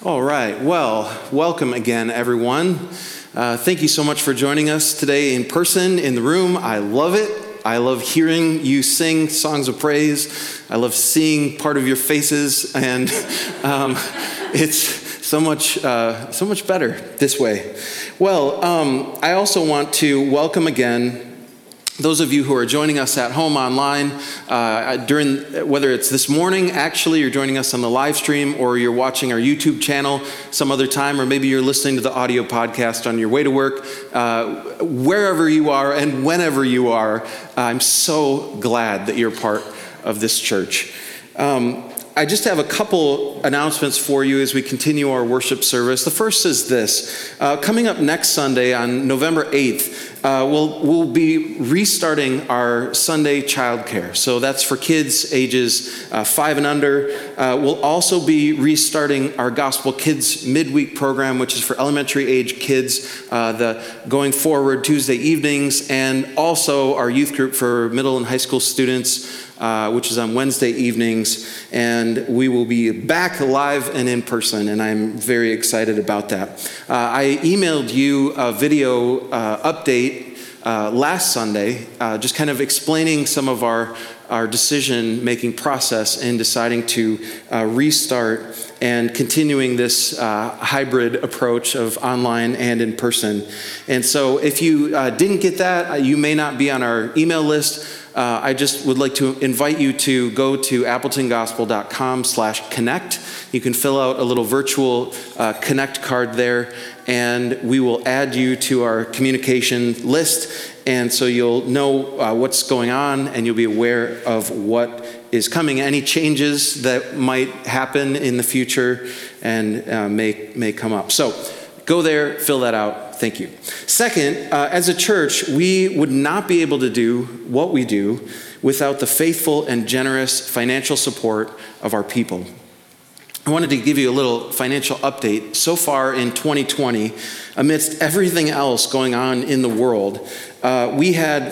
All right. Well, welcome again, everyone. Thank you so much for joining us today in person, in the room. I love it. I love hearing you sing songs of praise. I love seeing part of your faces, and it's so much better this way. Well, I also want to welcome again those of you who are joining us at home online, whether it's this morning, actually, you're joining us on the live stream, or you're watching our YouTube channel some other time, or maybe you're listening to the audio podcast on your way to work, wherever you are and whenever you are, I'm so glad that you're part of this church. I just have a couple announcements for you as we continue our worship service. The first is this. Coming up next Sunday on November 8th, we'll be restarting our Sunday childcare. So that's for kids ages 5 and under. We'll also be restarting our Gospel Kids midweek program, which is for elementary age kids, going forward Tuesday evenings, and also our youth group for middle and high school students, which is on Wednesday evenings, and we will be back live and in person, and I'm very excited about that. I emailed you a video update last Sunday, just kind of explaining some of our decision-making process in deciding to restart and continuing this hybrid approach of online and in person. And so if you didn't get that, you may not be on our email list. I just would like to invite you to go to appletongospel.com/connect. You can fill out a little virtual connect card there, and we will add you to our communication list. And so you'll know what's going on, and you'll be aware of what is coming, any changes that might happen in the future and may come up. So go there, fill that out. Thank you. Second, as a church, we would not be able to do what we do without the faithful and generous financial support of our people. I wanted to give you a little financial update. So far in 2020, amidst everything else going on in the world, we had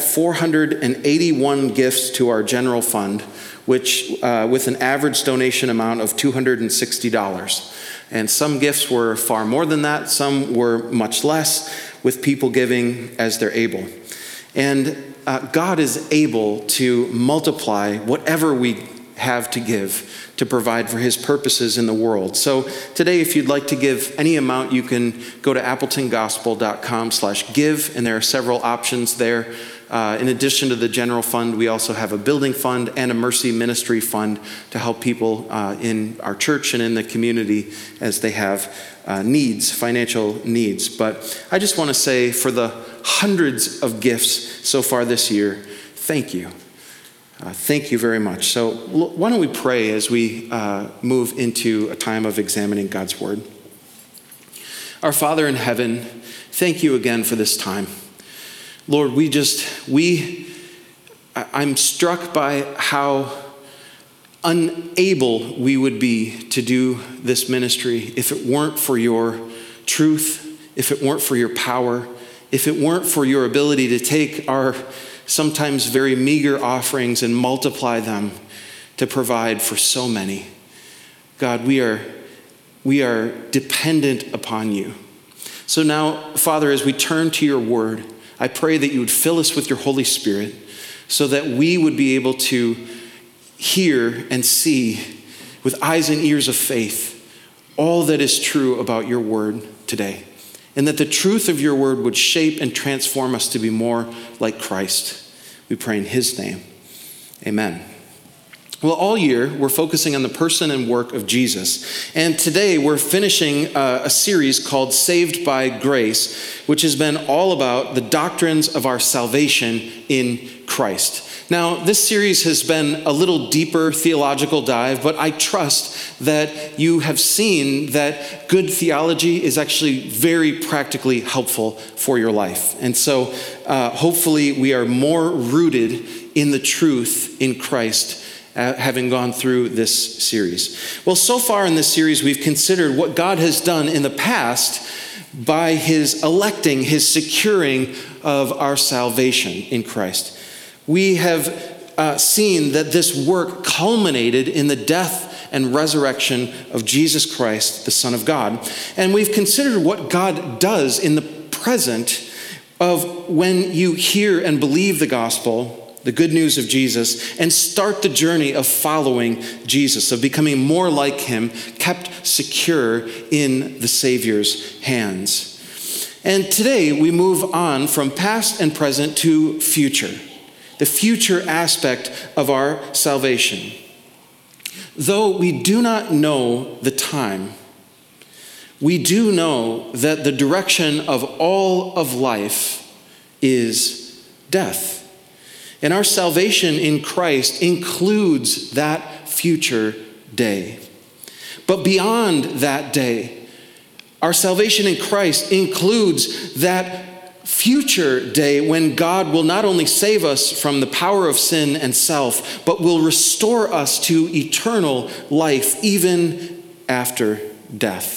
481 gifts to our general fund, which with an average donation amount of $260. And some gifts were far more than that. Some were much less, with people giving as they're able. And God is able to multiply whatever we have to give to provide for his purposes in the world. So today, if you'd like to give any amount, you can go to appletongospel.com/give, and there are several options there. In addition to the general fund, we also have a building fund and a mercy ministry fund to help people in our church and in the community as they have needs, financial needs. But I just want to say, for the hundreds of gifts so far this year, thank you. Thank you very much. So why don't we pray as we move into a time of examining God's word. Our Father in heaven, thank you again for this time. Lord, I'm struck by how unable we would be to do this ministry if it weren't for your truth, if it weren't for your power, if it weren't for your ability to take our sometimes very meager offerings and multiply them to provide for so many. God, we are dependent upon you. So now, Father, as we turn to your word, I pray that you would fill us with your Holy Spirit so that we would be able to hear and see with eyes and ears of faith all that is true about your word today, and that the truth of your word would shape and transform us to be more like Christ. We pray in his name. Amen. Well, all year, we're focusing on the person and work of Jesus. And today, we're finishing a series called Saved by Grace, which has been all about the doctrines of our salvation in Christ. Now, this series has been a little deeper theological dive, but I trust that you have seen that good theology is actually very practically helpful for your life. And so, hopefully, we are more rooted in the truth in Christ, having gone through this series. Well, so far in this series, we've considered what God has done in the past by his electing, his securing of our salvation in Christ. We have seen that this work culminated in the death and resurrection of Jesus Christ, the Son of God. And we've considered what God does in the present of when you hear and believe the gospel, the good news of Jesus, and start the journey of following Jesus, of becoming more like him, kept secure in the Savior's hands. And today we move on from past and present to future, the future aspect of our salvation. Though we do not know the time, we do know that the direction of all of life is death. And our salvation in Christ includes that future day. But beyond that day, our salvation in Christ includes that future day when God will not only save us from the power of sin and self, but will restore us to eternal life even after death.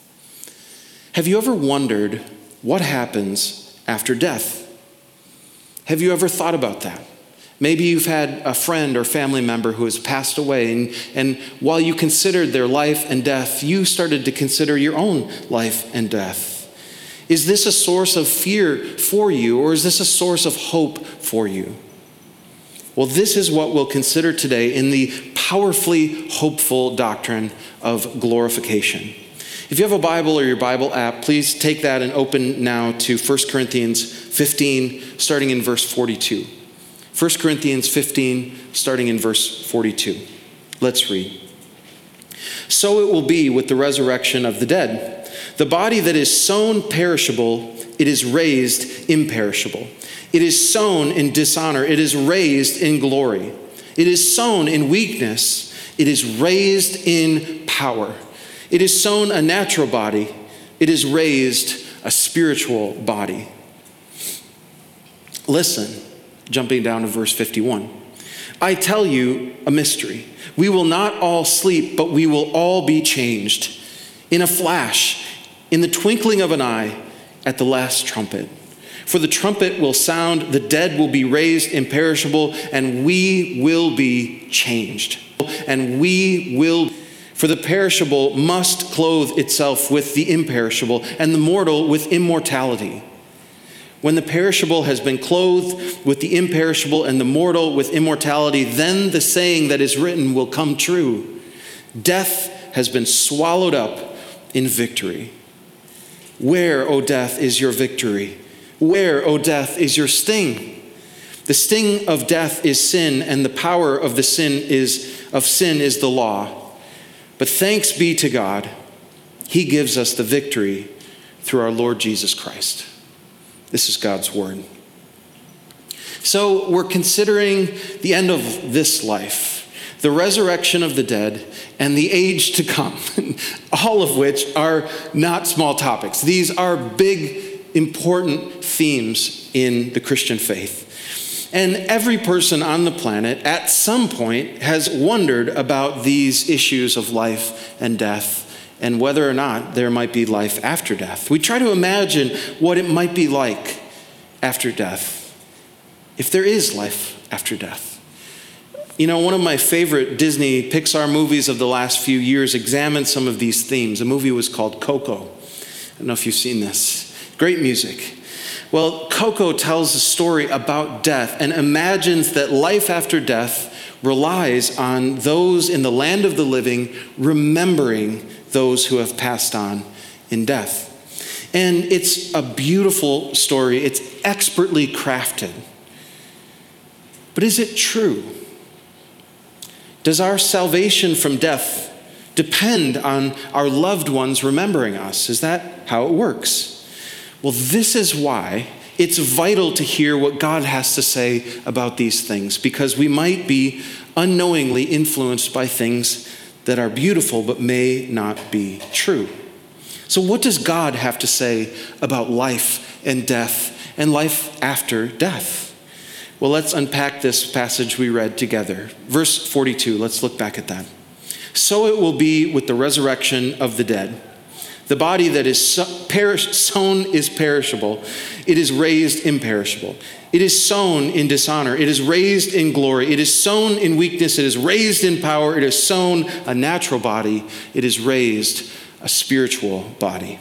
Have you ever wondered what happens after death? Have you ever thought about that? Maybe you've had a friend or family member who has passed away, and while you considered their life and death, you started to consider your own life and death. Is this a source of fear for you, or is this a source of hope for you? Well, this is what we'll consider today in the powerfully hopeful doctrine of glorification. If you have a Bible or your Bible app, please take that and open now to 1 Corinthians 15, starting in verse 42. 1 Corinthians 15, starting in verse 42. Let's read. So it will be with the resurrection of the dead. The body that is sown perishable, it is raised imperishable. It is sown in dishonor, it is raised in glory. It is sown in weakness, it is raised in power. It is sown a natural body, it is raised a spiritual body. Listen. Jumping down to verse 51. I tell you a mystery. We will not all sleep, but we will all be changed in a flash, in the twinkling of an eye, at the last trumpet. For the trumpet will sound, the dead will be raised imperishable, and we will be changed. For the perishable must clothe itself with the imperishable, and the mortal with immortality. When the perishable has been clothed with the imperishable and the mortal with immortality, then the saying that is written will come true. Death has been swallowed up in victory. Where, O death, is your victory? Where, O death, is your sting? The sting of death is sin, and the power of sin is the law. But thanks be to God, he gives us the victory through our Lord Jesus Christ. This is God's word. So we're considering the end of this life, the resurrection of the dead, and the age to come, all of which are not small topics. These are big, important themes in the Christian faith. And every person on the planet at some point has wondered about these issues of life and death, and whether or not there might be life after death. We try to imagine what it might be like after death, if there is life after death. You know, one of my favorite Disney Pixar movies of the last few years examined some of these themes. The movie was called Coco. I don't know if you've seen this. Great music. Well, Coco tells a story about death and imagines that life after death relies on those in the land of the living remembering those who have passed on in death. And it's a beautiful story. It's expertly crafted. But is it true? Does our salvation from death depend on our loved ones remembering us? Is that how it works? Well, this is why it's vital to hear what God has to say about these things, because we might be unknowingly influenced by things that are beautiful but may not be true. So what does God have to say about life and death and life after death? Well, let's unpack this passage we read together. Verse 42, let's look back at that. So it will be with the resurrection of the dead. The body that is sown is perishable. It is raised imperishable. It is sown in dishonor. It is raised in glory. It is sown in weakness. It is raised in power. It is sown a natural body. It is raised a spiritual body.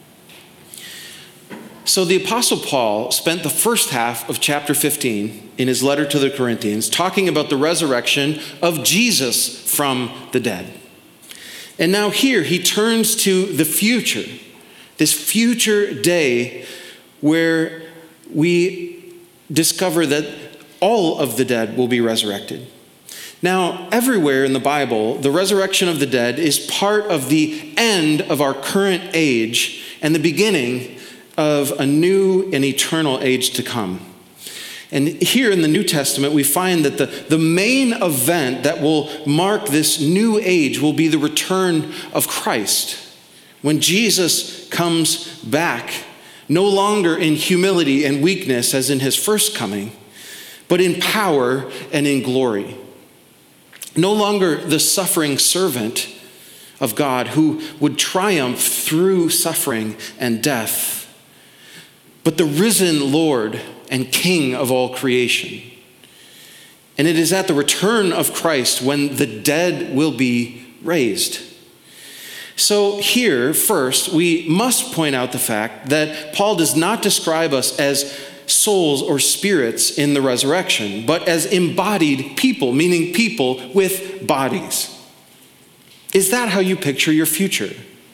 So the Apostle Paul spent the first half of chapter 15 in his letter to the Corinthians talking about the resurrection of Jesus from the dead. And now here he turns to the future, this future day where we discover that all of the dead will be resurrected. Now, everywhere in the Bible, the resurrection of the dead is part of the end of our current age and the beginning of a new and eternal age to come. And here in the New Testament, we find that the main event that will mark this new age will be the return of Christ. When Jesus comes back, no longer in humility and weakness as in his first coming, but in power and in glory. No longer the suffering servant of God who would triumph through suffering and death, but the risen Lord and King of all creation. And it is at the return of Christ when the dead will be raised. So here, first, we must point out the fact that Paul does not describe us as souls or spirits in the resurrection, but as embodied people, meaning people with bodies. Is that how you picture your future?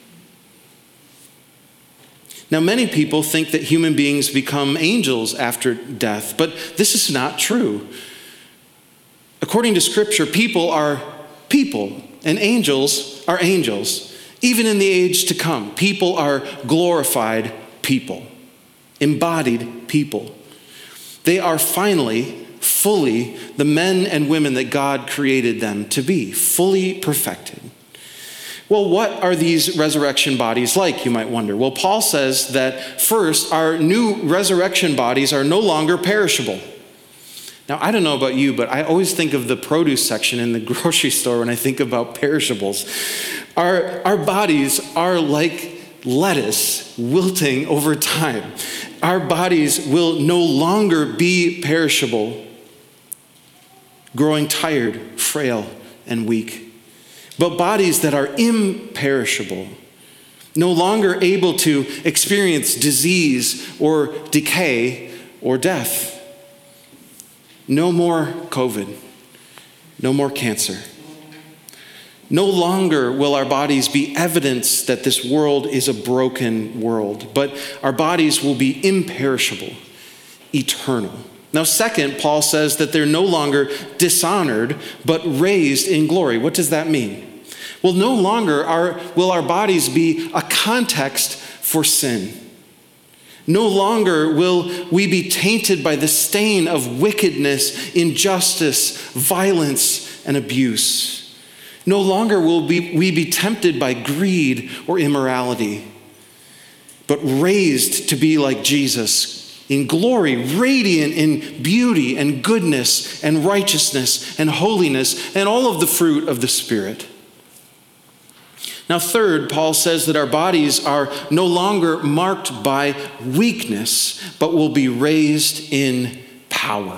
Now, many people think that human beings become angels after death, but this is not true. According to Scripture, people are people, and angels are angels. Even in the age to come, people are glorified people, embodied people. They are finally, fully, the men and women that God created them to be, fully perfected. Well, what are these resurrection bodies like, you might wonder? Well, Paul says that first, our new resurrection bodies are no longer perishable. Now, I don't know about you, but I always think of the produce section in the grocery store when I think about perishables. Our bodies are like lettuce wilting over time. Our bodies will no longer be perishable, growing tired, frail, and weak. But bodies that are imperishable, no longer able to experience disease or decay or death. No more COVID, no more cancer. No longer will our bodies be evidence that this world is a broken world, but our bodies will be imperishable, eternal. Now, second, Paul says that they're no longer dishonored, but raised in glory. What does that mean? Well, no longer will our bodies be a context for sin. No longer will we be tainted by the stain of wickedness, injustice, violence, and abuse. No longer will we be tempted by greed or immorality, but raised to be like Jesus in glory, radiant in beauty and goodness and righteousness and holiness and all of the fruit of the Spirit. Now, third, Paul says that our bodies are no longer marked by weakness, but will be raised in power.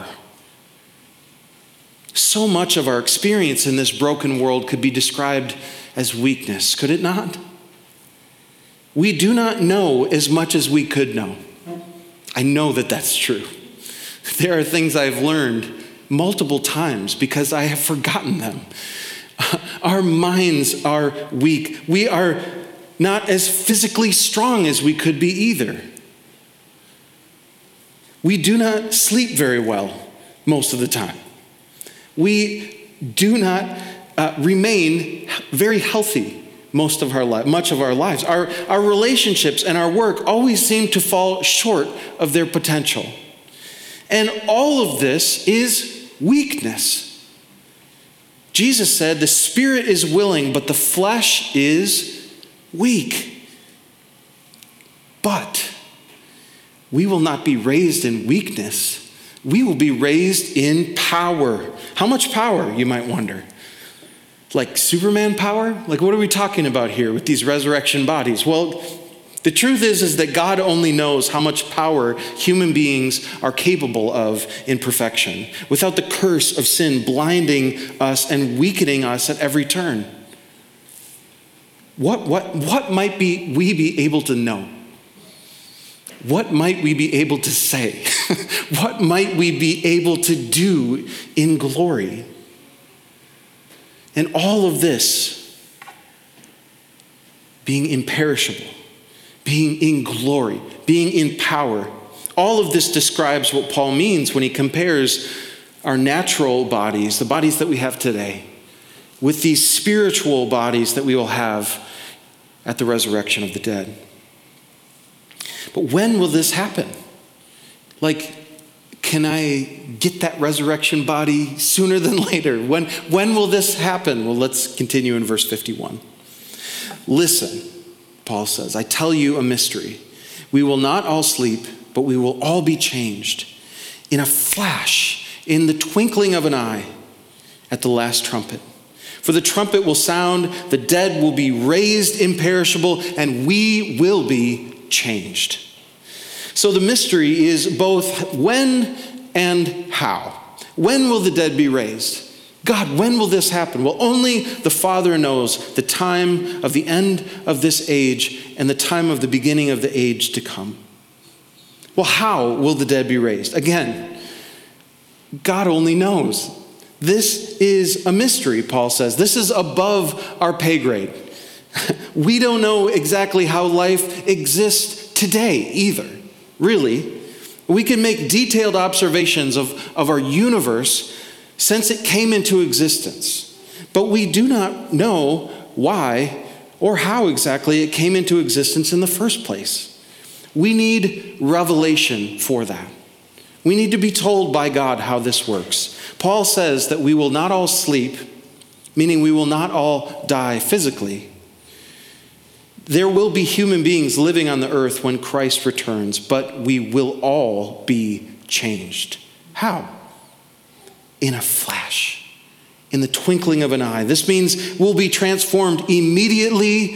So much of our experience in this broken world could be described as weakness, could it not? We do not know as much as we could know. I know that that's true. There are things I've learned multiple times because I have forgotten them. Our minds are weak. We are not as physically strong as we could be either. We do not sleep very well most of the time. We do not remain very healthy much of our lives. Our relationships and our work always seem to fall short of their potential. And all of this is weakness. Jesus said, the spirit is willing, but the flesh is weak. But we will not be raised in weakness. We will be raised in power. How much power, you might wonder? Like Superman power? Like, what are we talking about here with these resurrection bodies? Well, the truth is that God only knows how much power human beings are capable of in perfection, without the curse of sin blinding us and weakening us at every turn. What might we be able to know? What might we be able to say? What might we be able to do in glory? And all of this being imperishable, being in glory, being in power. All of this describes what Paul means when he compares our natural bodies, the bodies that we have today, with these spiritual bodies that we will have at the resurrection of the dead. But when will this happen? Like, can I get that resurrection body sooner than later? When will this happen? Well, let's continue in verse 51. Listen, Paul says, I tell you a mystery. We will not all sleep, but we will all be changed in a flash, in the twinkling of an eye, at the last trumpet. For the trumpet will sound, the dead will be raised imperishable, and we will be changed. So the mystery is both when and how. When will the dead be raised? God, when will this happen? Well, only the Father knows the time of the end of this age and the time of the beginning of the age to come. Well, how will the dead be raised? Again, God only knows. This is a mystery, Paul says. This is above our pay grade. We don't know exactly how life exists today either. Really, we can make detailed observations of our universe since it came into existence, but we do not know why or how exactly it came into existence in the first place. We need revelation for that. We need to be told by God how this works. Paul says that we will not all sleep, meaning we will not all die physically. There will be human beings living on the earth when Christ returns, but we will all be changed. How? In a flash, in the twinkling of an eye. This means we'll be transformed immediately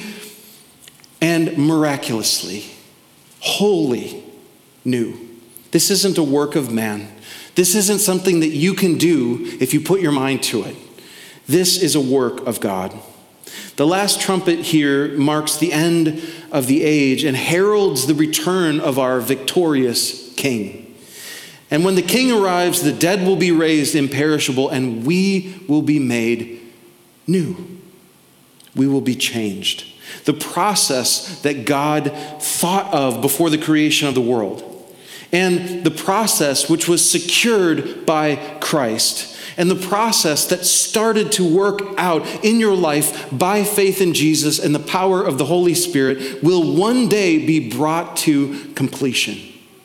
and miraculously, wholly new. This isn't a work of man. This isn't something that you can do if you put your mind to it. This is a work of God. The last trumpet here marks the end of the age and heralds the return of our victorious King. And when the King arrives, the dead will be raised imperishable and we will be made new. We will be changed. The process that God thought of before the creation of the world, and the process which was secured by Christ, and the process that started to work out in your life by faith in Jesus and the power of the Holy Spirit will one day be brought to completion.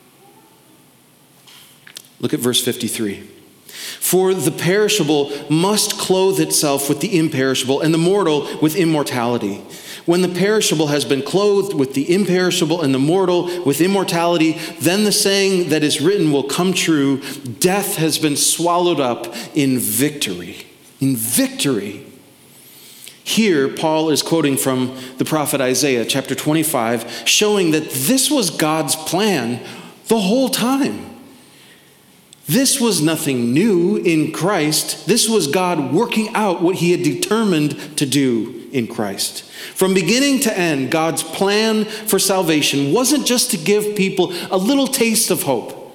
Look at verse 53. For the perishable must clothe itself with the imperishable, and the mortal with immortality. When the perishable has been clothed with the imperishable and the mortal with immortality, then the saying that is written will come true. Death has been swallowed up in victory. In victory. Here, Paul is quoting from the prophet Isaiah, chapter 25, showing that this was God's plan the whole time. This was nothing new in Christ. This was God working out what he had determined to do in Christ. From beginning to end, God's plan for salvation wasn't just to give people a little taste of hope,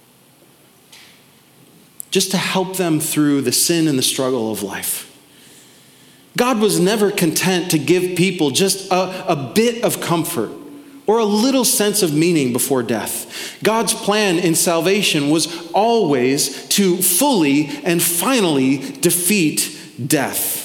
just to help them through the sin and the struggle of life. God was never content to give people just a bit of comfort or a little sense of meaning before death. God's plan in salvation was always to fully and finally defeat death,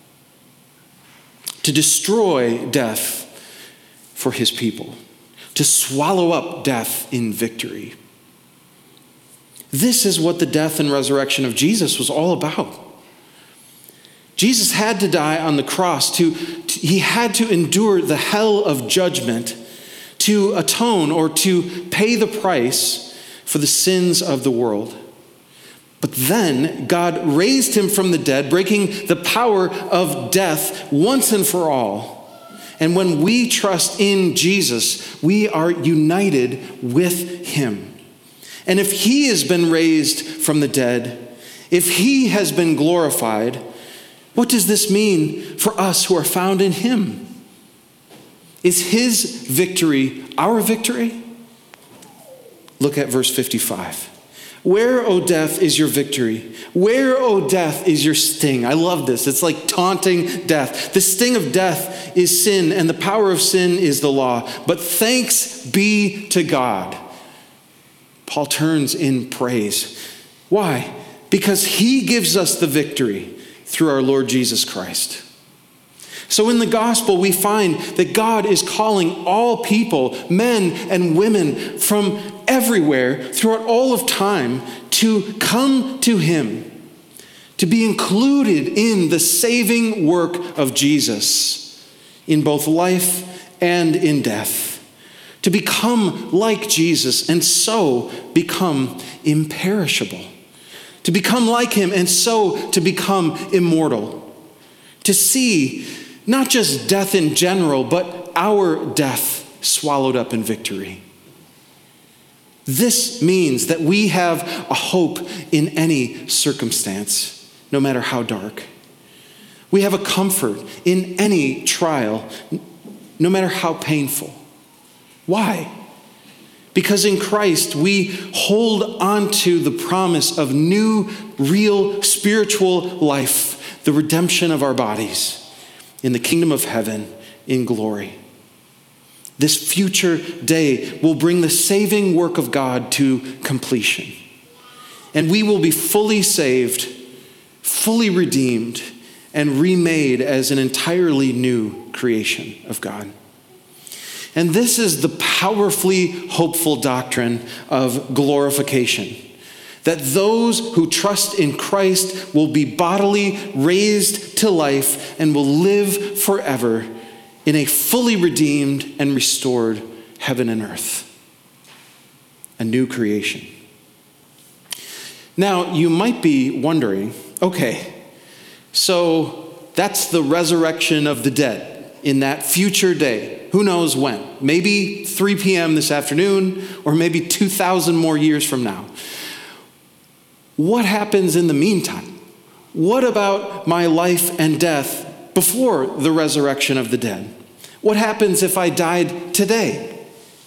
to destroy death for his people, to swallow up death in victory. This is what the death and resurrection of Jesus was all about. Jesus had to die on the cross. He had to endure the hell of judgment to atone or to pay the price for the sins of the world. But then God raised him from the dead, breaking the power of death once and for all. And when we trust in Jesus, we are united with him. And if he has been raised from the dead, if he has been glorified, what does this mean for us who are found in him? Is his victory our victory? Look at verse 55. Where, O death, is your victory? Where, O death, is your sting? I love this. It's like taunting death. The sting of death is sin, and the power of sin is the law. But thanks be to God. Paul turns in praise. Why? Because he gives us the victory through our Lord Jesus Christ. So in the gospel, we find that God is calling all people, men and women from everywhere throughout all of time, to come to him, to be included in the saving work of Jesus in both life and in death, to become like Jesus and so become imperishable, to become like him and so to become immortal, to see not just death in general, but our death swallowed up in victory. This means that we have a hope in any circumstance, no matter how dark. We have a comfort in any trial, no matter how painful. Why? Because in Christ, we hold on to the promise of new, real, spiritual life, the redemption of our bodies in the kingdom of heaven in glory. This future day will bring the saving work of God to completion. And we will be fully saved, fully redeemed, and remade as an entirely new creation of God. And this is the powerfully hopeful doctrine of glorification, that those who trust in Christ will be bodily raised to life and will live forever in a fully redeemed and restored heaven and earth, a new creation. Now, you might be wondering, okay, so that's the resurrection of the dead in that future day. Who knows when? Maybe 3 p.m. this afternoon, or maybe 2,000 more years from now. What happens in the meantime? What about my life and death before the resurrection of the dead? What happens if I died today?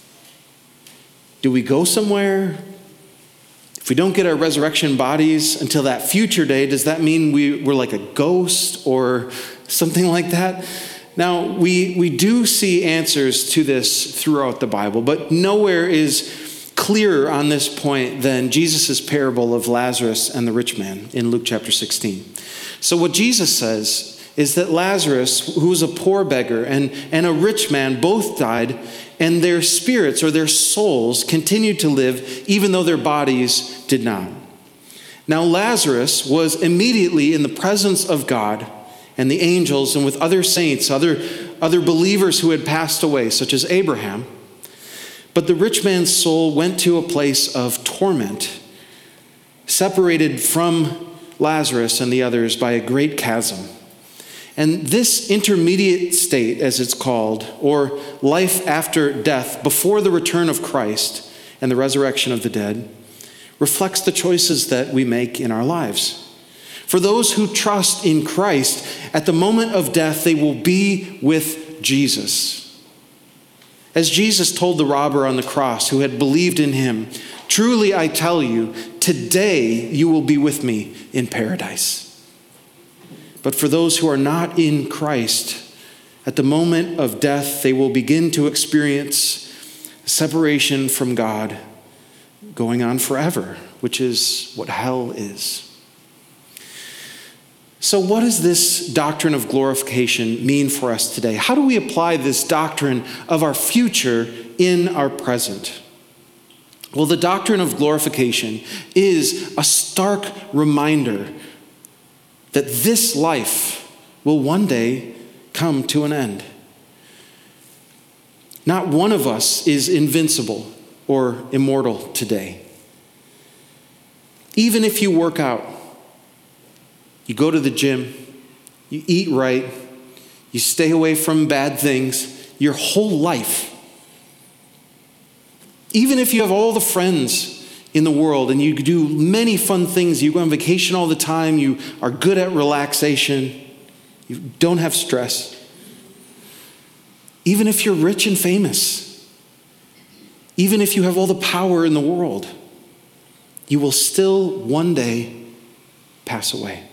Do we go somewhere? If we don't get our resurrection bodies until that future day, does that mean we're like a ghost or something like that? Now, we do see answers to this throughout the Bible, but nowhere is clearer on this point than Jesus' parable of Lazarus and the rich man in Luke chapter 16. So what Jesus says is that Lazarus, who was a poor beggar, and a rich man both died, and their spirits or their souls continued to live even though their bodies did not. Now Lazarus was immediately in the presence of God and the angels and with other saints, other believers who had passed away, such as Abraham. But the rich man's soul went to a place of torment, separated from Lazarus and the others by a great chasm. And this intermediate state, as it's called, or life after death, before the return of Christ and the resurrection of the dead, reflects the choices that we make in our lives. For those who trust in Christ, at the moment of death, they will be with Jesus. As Jesus told the robber on the cross who had believed in him, "Truly I tell you, today you will be with me in paradise." But for those who are not in Christ, at the moment of death, they will begin to experience separation from God going on forever, which is what hell is. So what does this doctrine of glorification mean for us today? How do we apply this doctrine of our future in our present? Well, the doctrine of glorification is a stark reminder that this life will one day come to an end. Not one of us is invincible or immortal today. Even if you work out, you go to the gym, you eat right, you stay away from bad things, your whole life. Even if you have all the friends in the world and you do many fun things, you go on vacation all the time, you are good at relaxation, you don't have stress. Even if you're rich and famous, even if you have all the power in the world, you will still one day pass away.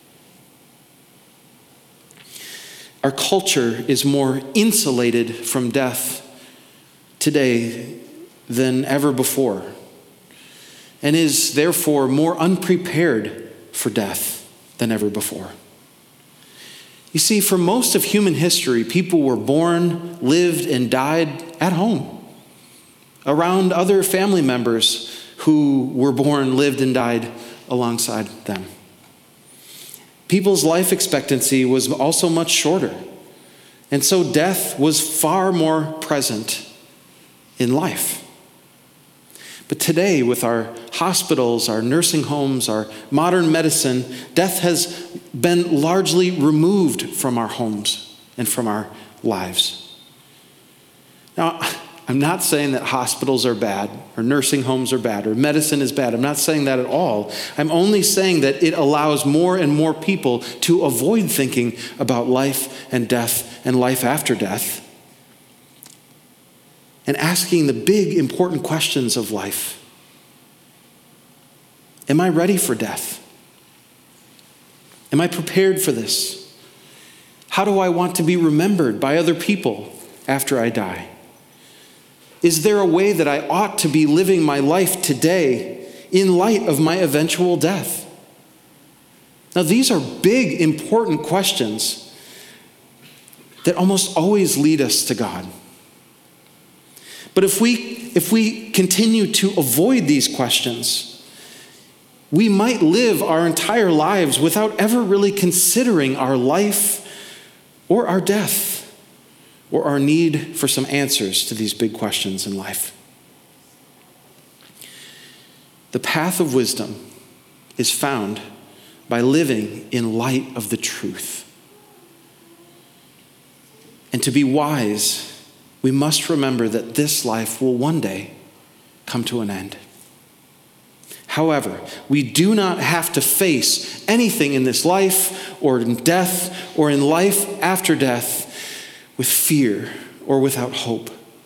Our culture is more insulated from death today than ever before, and is therefore more unprepared for death than ever before. You see, for most of human history, people were born, lived, and died at home, around other family members who were born, lived, and died alongside them. People's life expectancy was also much shorter, and so death was far more present in life. But today, with our hospitals, our nursing homes, our modern medicine, death has been largely removed from our homes and from our lives. Now, I'm not saying that hospitals are bad, or nursing homes are bad, or medicine is bad. I'm not saying that at all. I'm only saying that it allows more and more people to avoid thinking about life and death and life after death, and asking the big, important questions of life. Am I ready for death? Am I prepared for this? How do I want to be remembered by other people after I die? Is there a way that I ought to be living my life today in light of my eventual death? Now, these are big, important questions that almost always lead us to God. But if we continue to avoid these questions, we might live our entire lives without ever really considering our life or our death, or our need for some answers to these big questions in life. The path of wisdom is found by living in light of the truth. And to be wise, we must remember that this life will one day come to an end. However, we do not have to face anything in this life or in death or in life after death with fear or without hope.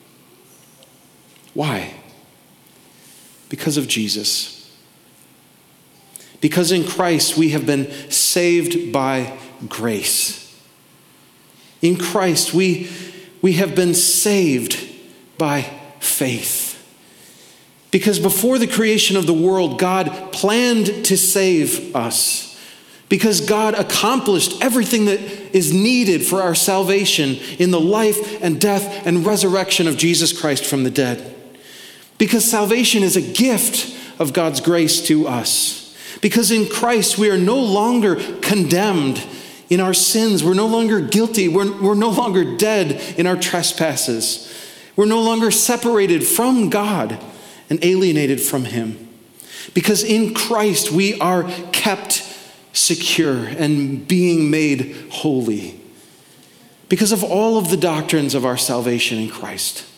Why? Because of Jesus. Because in Christ we have been saved by grace. In Christ we have been saved by faith. Because before the creation of the world, God planned to save us. Because God accomplished everything that is needed for our salvation in the life and death and resurrection of Jesus Christ from the dead. Because salvation is a gift of God's grace to us. Because in Christ we are no longer condemned in our sins. We're no longer guilty. We're no longer dead in our trespasses. We're no longer separated from God and alienated from Him. Because in Christ we are kept secure and being made holy because of all of the doctrines of our salvation in Christ.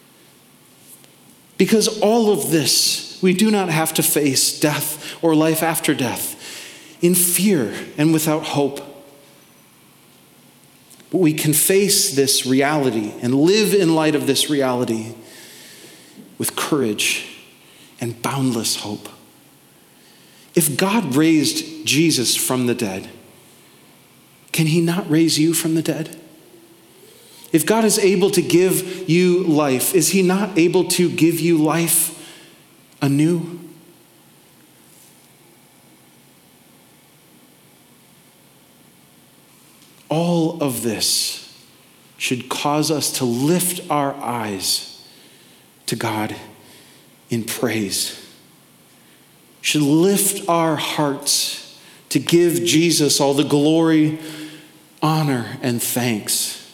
Because all of this, we do not have to face death or life after death in fear and without hope. But we can face this reality and live in light of this reality with courage and boundless hope. If God raised Jesus from the dead, can He not raise you from the dead? If God is able to give you life, is He not able to give you life anew? All of this should cause us to lift our eyes to God in praise. Should lift our hearts to give Jesus all the glory, honor, and thanks.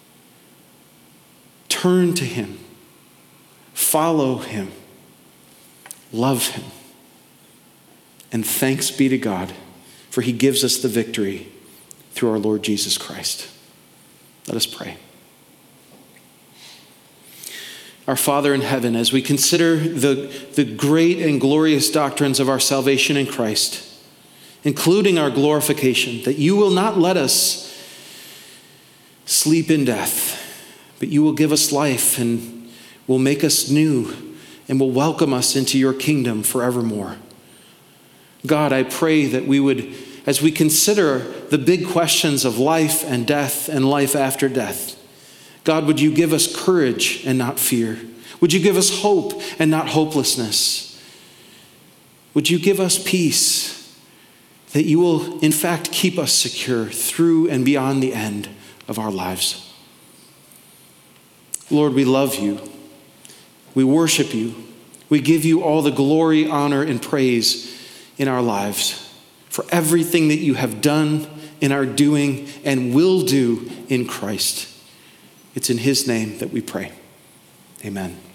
Turn to Him. Follow Him. Love Him. And thanks be to God, for he gives us the victory through our Lord Jesus Christ. Let us pray. Our Father in heaven, as we consider the great and glorious doctrines of our salvation in Christ, including our glorification, that you will not let us sleep in death, but you will give us life and will make us new and will welcome us into your kingdom forevermore. God, I pray that we would, as we consider the big questions of life and death and life after death, God, would you give us courage and not fear? Would you give us hope and not hopelessness? Would you give us peace that you will, in fact, keep us secure through and beyond the end of our lives? Lord, we love you. We worship you. We give you all the glory, honor, and praise in our lives for everything that you have done and are doing and will do in Christ. It's in his name that we pray. Amen.